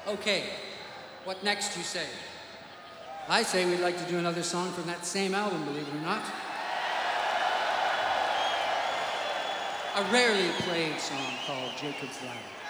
Okay, what next, you say? I say we'd like to do another song from that same album, believe it or not. A rarely played song called Jacob's Ladder.